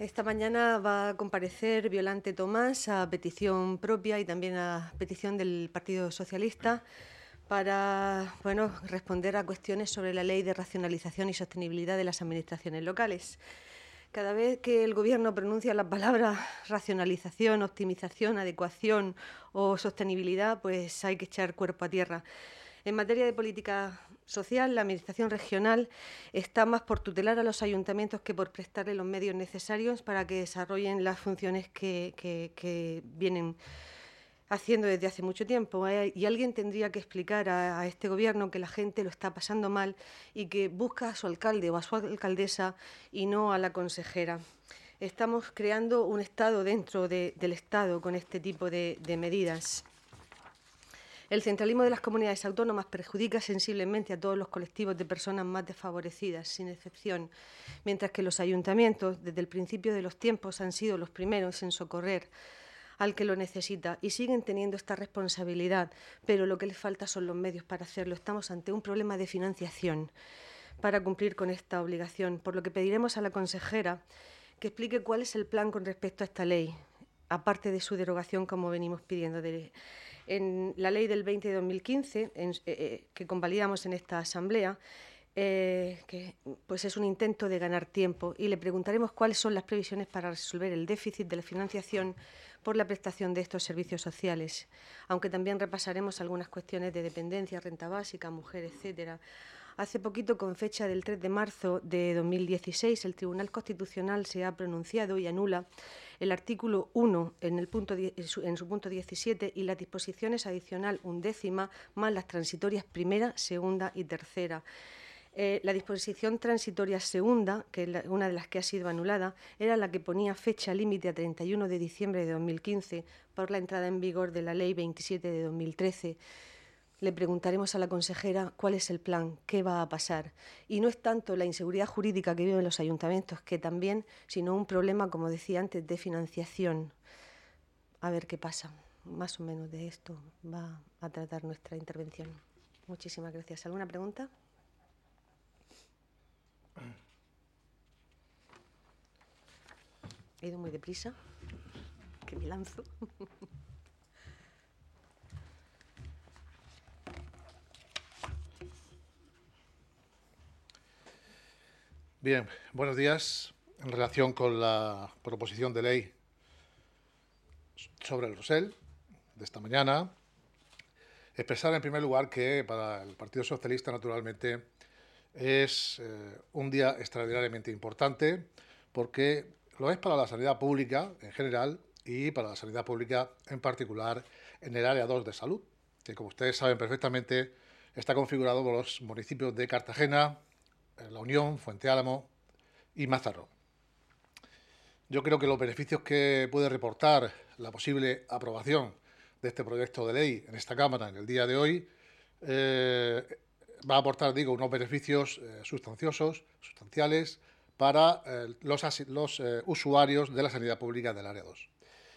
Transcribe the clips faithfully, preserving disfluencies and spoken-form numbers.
Esta mañana va a comparecer Violante Tomás a petición propia y también a petición del Partido Socialista para bueno, responder a cuestiones sobre la Ley de Racionalización y Sostenibilidad de las Administraciones Locales. Cada vez que el Gobierno pronuncia la palabra racionalización, optimización, adecuación o sostenibilidad, pues hay que echar cuerpo a tierra. En materia de política social, la Administración regional está más por tutelar a los ayuntamientos que por prestarle los medios necesarios para que desarrollen las funciones que, que, que vienen haciendo desde hace mucho tiempo. ¿eh? Y alguien tendría que explicar a, a este Gobierno que la gente lo está pasando mal y que busca a su alcalde o a su alcaldesa y no a la consejera. Estamos creando un Estado dentro de, del Estado con este tipo de, de medidas. El centralismo de las comunidades autónomas perjudica sensiblemente a todos los colectivos de personas más desfavorecidas, sin excepción, mientras que los ayuntamientos, desde el principio de los tiempos, han sido los primeros en socorrer al que lo necesita y siguen teniendo esta responsabilidad, pero lo que les falta son los medios para hacerlo. Estamos ante un problema de financiación para cumplir con esta obligación, por lo que pediremos a la consejera que explique cuál es el plan con respecto a esta ley, aparte de su derogación, como venimos pidiendo. De, en la ley del veinte de dos mil quince, en, eh, que convalidamos en esta asamblea, eh, que pues es un intento de ganar tiempo, y le preguntaremos cuáles son las previsiones para resolver el déficit de la financiación por la prestación de estos servicios sociales, aunque también repasaremos algunas cuestiones de dependencia, renta básica, mujer, etcétera. Hace poquito, con fecha del tres de marzo de dos mil dieciséis, el Tribunal Constitucional se ha pronunciado y anula el artículo uno en, el punto, en su punto diecisiete y las disposiciones adicional undécima más las transitorias primera, segunda y tercera. Eh, la disposición transitoria segunda, que es la, una de las que ha sido anulada, era la que ponía fecha límite a treinta y uno de diciembre de dos mil quince por la entrada en vigor de la Ley veintisiete de dos mil trece. Le preguntaremos a la consejera cuál es el plan, qué va a pasar. Y no es tanto la inseguridad jurídica que viven los ayuntamientos, que también, sino un problema, como decía antes, de financiación. A ver qué pasa. Más o menos de esto va a tratar nuestra intervención. Muchísimas gracias. ¿Alguna pregunta? He ido muy deprisa, que me lanzo. Bien, buenos días. En relación con la proposición de ley sobre el Rosell de esta mañana, expresar en primer lugar que para el Partido Socialista, naturalmente, es eh, un día extraordinariamente importante porque lo es para la sanidad pública en general y para la sanidad pública en particular en el área dos de salud, que, como ustedes saben perfectamente, está configurado por los municipios de Cartagena, La Unión, Fuente Álamo y Mazarrón. Yo creo que los beneficios que puede reportar la posible aprobación de este proyecto de ley en esta Cámara en el día de hoy eh, va a aportar, digo, unos beneficios eh, sustanciosos, sustanciales para eh, los, los eh, usuarios de la sanidad pública del área dos.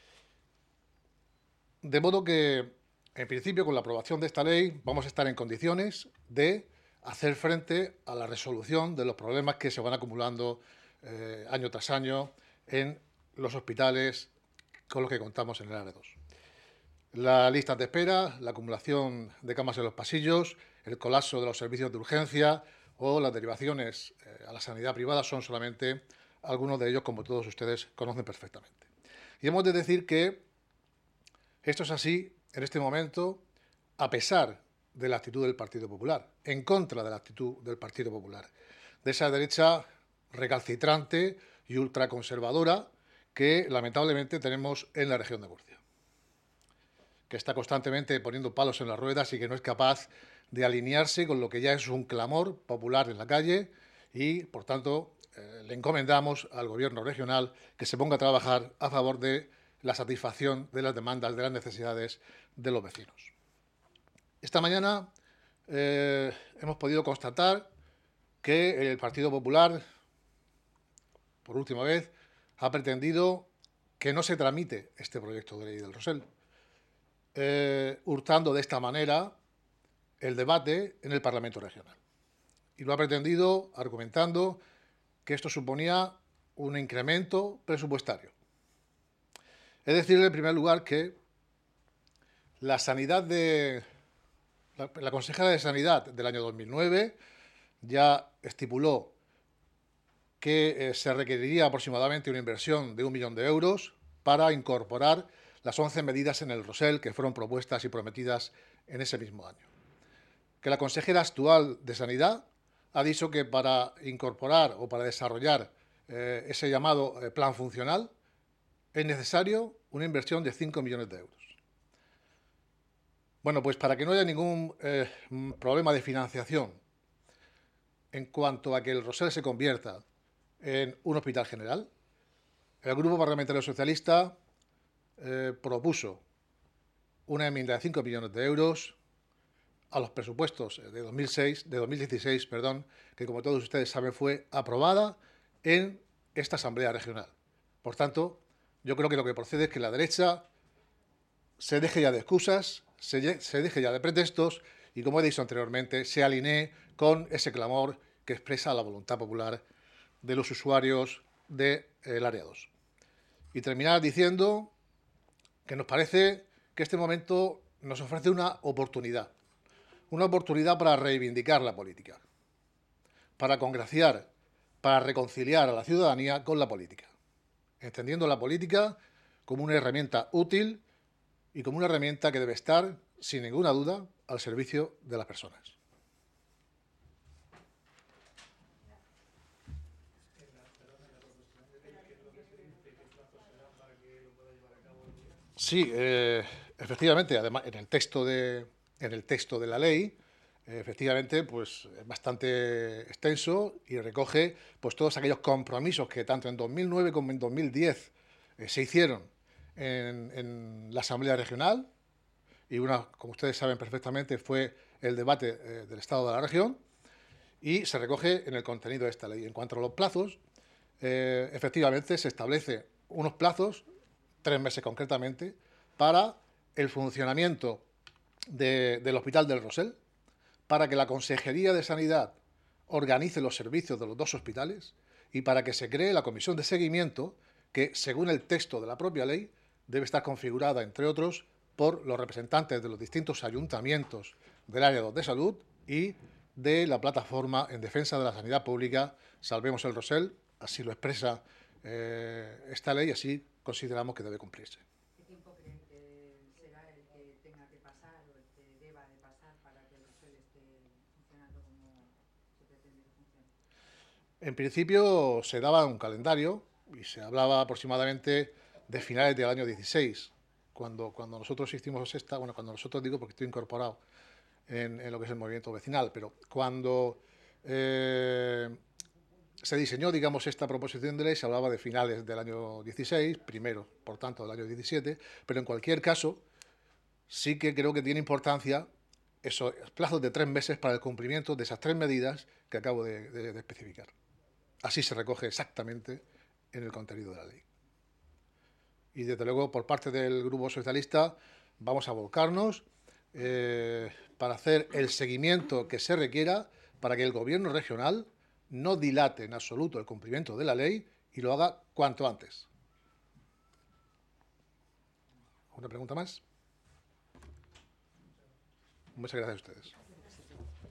De modo que, en principio, con la aprobación de esta ley vamos a estar en condiciones de hacer frente a la resolución de los problemas que se van acumulando eh, año tras año en los hospitales con los que contamos en el área dos. Las listas de espera, la acumulación de camas en los pasillos, el colapso de los servicios de urgencia o las derivaciones eh, a la sanidad privada son solamente algunos de ellos, como todos ustedes conocen perfectamente. Y hemos de decir que esto es así en este momento a pesar de la actitud del Partido Popular, en contra de la actitud del Partido Popular, de esa derecha recalcitrante y ultraconservadora que lamentablemente tenemos en la región de Murcia, que está constantemente poniendo palos en las ruedas y que no es capaz de alinearse con lo que ya es un clamor popular en la calle y, por tanto, eh, le encomendamos al Gobierno regional que se ponga a trabajar a favor de la satisfacción de las demandas, de las necesidades de los vecinos. Esta mañana eh, hemos podido constatar que el Partido Popular, por última vez, ha pretendido que no se tramite este proyecto de ley del Rosell, eh, hurtando de esta manera el debate en el Parlamento regional. Y lo ha pretendido argumentando que esto suponía un incremento presupuestario. Es decir, en primer lugar, que la sanidad de la, la consejera de Sanidad del año dos mil nueve ya estipuló que eh, se requeriría aproximadamente una inversión de un millón de euros para incorporar las once medidas en el Rosell que fueron propuestas y prometidas en ese mismo año. Que la consejera actual de Sanidad ha dicho que para incorporar o para desarrollar eh, ese llamado eh, plan funcional es necesario una inversión de cinco millones de euros. Bueno, pues para que no haya ningún eh, problema de financiación en cuanto a que el Rosell se convierta en un hospital general, el Grupo Parlamentario Socialista eh, propuso una enmienda de cinco millones de euros a los presupuestos de dos mil seis, de dos mil dieciséis, perdón, que como todos ustedes saben fue aprobada en esta Asamblea Regional. Por tanto, yo creo que lo que procede es que la derecha se deje ya de excusas, se, se deje ya de pretextos y, como he dicho anteriormente, se alinee con ese clamor que expresa la voluntad popular de los usuarios del área dos. Y terminar diciendo que nos parece que este momento nos ofrece una oportunidad, una oportunidad para reivindicar la política, para congraciar, para reconciliar a la ciudadanía con la política, entendiendo la política como una herramienta útil y como una herramienta que debe estar, sin ninguna duda, al servicio de las personas. Sí, eh, efectivamente, además, en el texto de, en el texto de la ley, eh, efectivamente, pues es bastante extenso y recoge pues todos aquellos compromisos que tanto en dos mil nueve como en dos mil diez eh, se hicieron en, en la Asamblea Regional, y una, como ustedes saben perfectamente, fue el debate eh, del Estado de la región, y se recoge en el contenido de esta ley. En cuanto a los plazos, eh, efectivamente se establece unos plazos, tres meses concretamente, para el funcionamiento de, del Hospital del Rosell, para que la Consejería de Sanidad organice los servicios de los dos hospitales y para que se cree la comisión de seguimiento que, según el texto de la propia ley, debe estar configurada, entre otros, por los representantes de los distintos ayuntamientos del área dos de salud y de la plataforma en defensa de la sanidad pública Salvemos el Rosell. Así lo expresa eh, esta ley y así consideramos que debe cumplirse. ¿Qué tiempo creen que será el que tenga que pasar o el que deba de pasar para que el Rosell esté funcionando como se pretende que funcione? En principio se daba un calendario y se hablaba aproximadamente de finales del año dieciséis. Cuando, cuando nosotros hicimos esta, bueno, cuando nosotros digo porque estoy incorporado en, en lo que es el movimiento vecinal, pero cuando eh, se diseñó, digamos, esta proposición de ley, se hablaba de finales del año dieciséis, primero, por tanto, del año diecisiete, pero en cualquier caso, sí que creo que tiene importancia esos plazos de tres meses para el cumplimiento de esas tres medidas que acabo de, de, de especificar. Así se recoge exactamente en el contenido de la ley. Y desde luego, por parte del Grupo Socialista, vamos a volcarnos eh, para hacer el seguimiento que se requiera para que el Gobierno regional no dilate en absoluto el cumplimiento de la ley y lo haga cuanto antes. ¿Una pregunta más? Muchas gracias a ustedes.